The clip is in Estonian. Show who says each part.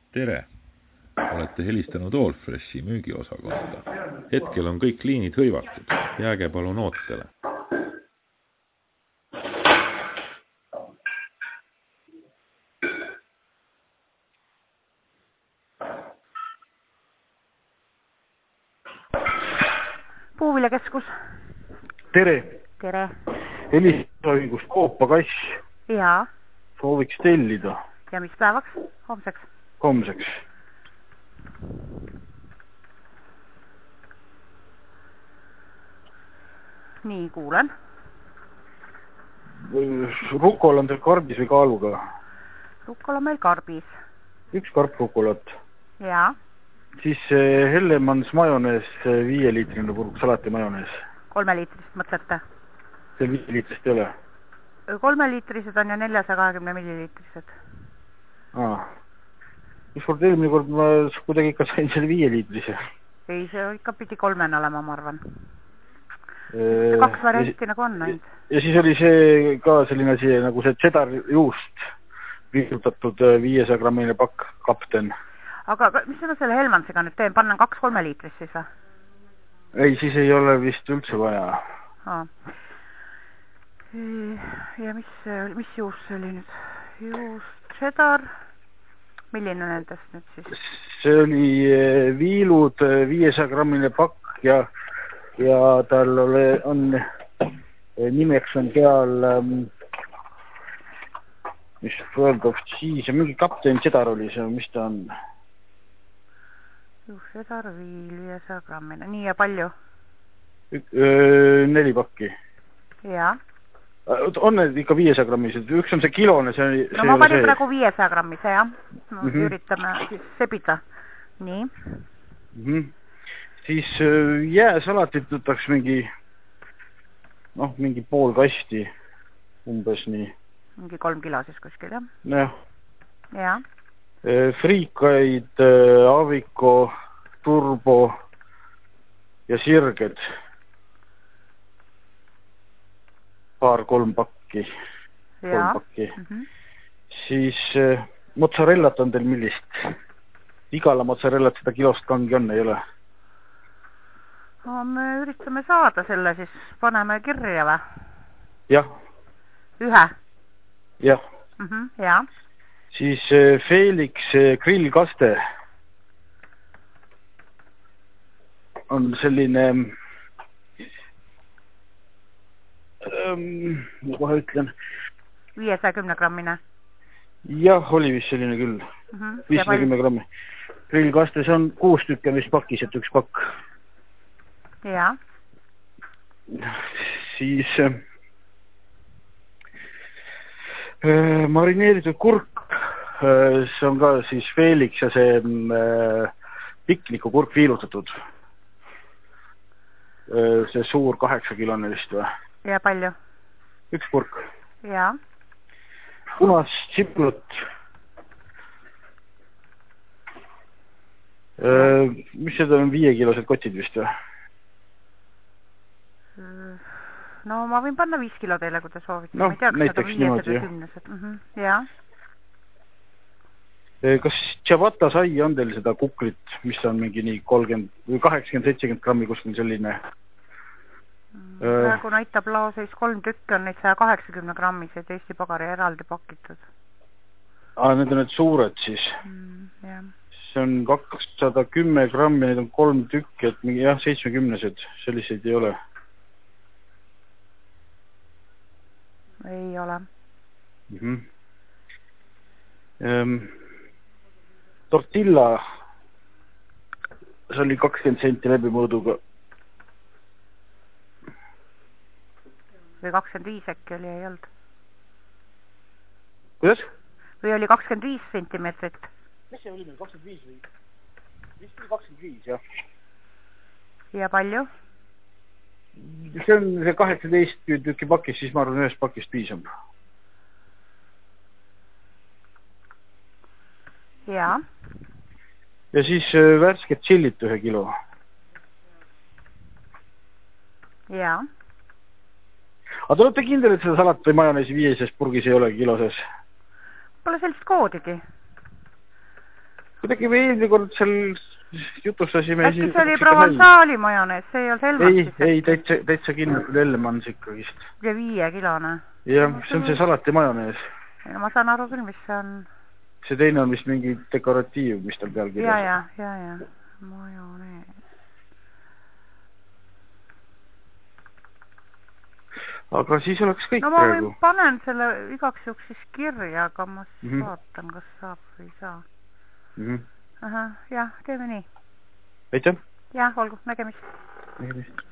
Speaker 1: Tere! Olete helistanud Allfreshi müügiosakonda. Hetkel on kõik liinid hõivatud. Jääge palun ootele.
Speaker 2: Puuviljakeskus.
Speaker 3: Tere!
Speaker 2: Tere!
Speaker 3: Helistoimingust koopakass.
Speaker 2: Jaa.
Speaker 3: Sooviks tellida.
Speaker 2: Ja mis päevaks? Homseks?
Speaker 3: Homseks.
Speaker 2: Nii, kuulen.
Speaker 3: Rukol on teil karbis või kaaluga?
Speaker 2: Rukol on meil karbis.
Speaker 3: Üks karp rukolat.
Speaker 2: Jaa.
Speaker 3: Siis Hellemans majonees, 5-liitrine purk salati majonees.
Speaker 2: 3-liitrist mõtlete?
Speaker 3: See 5-liitrist ei ole?
Speaker 2: 3-liitrised on ja 420 milliliitrised.
Speaker 3: Ükskord eelmine kord ma kuidagi ikka sain selle 5-liitrise.
Speaker 2: Ei, see ikka pidi 3 olema, ma arvan. 2 varianti nagu on ainult.
Speaker 3: Ja siis oli see ka selline asi nagu see cheddar juust viirutatud 500 grammine pakk kapten.
Speaker 2: Aga mis ma selle Helmansiga nüüd teen? Pannan 2 3-liitrist siis või?
Speaker 3: Ei, siis ei ole vist üldse vaja.
Speaker 2: Ja mis juust see oli nüüd? Juust, cheddar. Milline nendest nüüd siis?
Speaker 3: See oli viilud 500 grammine pakk ja tal on nimeks on seal mis World of Cheese ja mingi kapten cheddar oli see, mis ta on?
Speaker 2: Cheddar viil 500 grammine, nii ja palju?
Speaker 3: 4 pakki.
Speaker 2: Jaa.
Speaker 3: On need ikka 500 grammised, üks on see kilone, see oli...
Speaker 2: No ma panin praegu 500 grammise, jah. Üritame siis sebida. Nii.
Speaker 3: Siis jääsalatit võtaks mingi pool kasti, umbes nii.
Speaker 2: Mingi 3 kilo siis kuskil, jah?
Speaker 3: Jah.
Speaker 2: Jaa.
Speaker 3: Friikaid, aviko, turbo ja sirged. 2-3 pakki.
Speaker 2: Jaa.
Speaker 3: Siis mozzarellat on teil millist? Igala mozzarellat seda kilost kangi on, ei ole?
Speaker 2: Me üritame saada selle, siis paneme kirja või?
Speaker 3: Jah.
Speaker 2: 1?
Speaker 3: Jah.
Speaker 2: Jaa.
Speaker 3: Siis Felix grillkaste on selline ma kohe ütlen
Speaker 2: 510 grammine.
Speaker 3: Jah, oli vist selline küll. 510 grammi. Grillkaste, see on 6 tükki vist pakis, et 1 pakk.
Speaker 2: Jaa.
Speaker 3: Siis marineeritud kurk, see on ka siis Felix ja see pikniku kurk viilutatud. See suur 8-kilone vist või?
Speaker 2: Ja palju?
Speaker 3: 1 kurk.
Speaker 2: Jaa.
Speaker 3: Punas tsiplut. Mis seda on 5-kilosed kotid vist või?
Speaker 2: No ma võin panna 5 kilo teile, kui te soovite.
Speaker 3: No, näiteks niimoodi,
Speaker 2: jah.
Speaker 3: Kas Ciabatta sai on teil seda kuklit, mis on mingi nii 30 või 80-70 grammi kuskil selline?
Speaker 2: Praegu näitab laoseis 3 tükki on neid 180 grammiseid Eesti Pagari eraldi pakitud.
Speaker 3: Need on need suured siis?
Speaker 2: Jah.
Speaker 3: See on 210 grammi, need on 3 tükki, et mingi 70-sed, selliseid ei ole.
Speaker 2: Ei ole.
Speaker 3: Tortilla, see oli 20 senti läbi mõõduga.
Speaker 2: Või 25 äkki oli, ei olnud?
Speaker 3: Kuidas?
Speaker 2: Või oli 25 sentimeetrit?
Speaker 3: Mis see oli meil, 25 või? Vist oli 25, jah.
Speaker 2: Ja palju?
Speaker 3: See on see 18 tükki pakis, siis ma arvan, 1 pakist piisab.
Speaker 2: Jaa.
Speaker 3: Ja siis värsket tšillit 1 kilo.
Speaker 2: Jaa.
Speaker 3: Aga te olete kindel, et seda salat või majoneesi 5 purgis ei ole kiloses?
Speaker 2: Pole sellist koodigi.
Speaker 3: kuidagi me eelmine kord seal jutustasime.
Speaker 2: Äkki see oli Provençali majonees, see ei olnud Helmans?
Speaker 3: Ei, täitsa kindlalt oli Helmans ikkagist.
Speaker 2: Ja 5 kilone?
Speaker 3: Jah, see on see salati majonees.
Speaker 2: No ma saan aru küll, mis see on.
Speaker 3: See teine on vist mingi dekoratiiv, mis tal peal kirjas.
Speaker 2: Ja. Majonees.
Speaker 3: Aga siis oleks kõik
Speaker 2: no,
Speaker 3: praegu.
Speaker 2: No ma panen selle igaks juhuks siis kirja, aga ma vaatan, kas saab või ei saa. Jah, teeme nii.
Speaker 3: Aitäh!
Speaker 2: Jah, olgu, nägemist.
Speaker 3: Nägemist.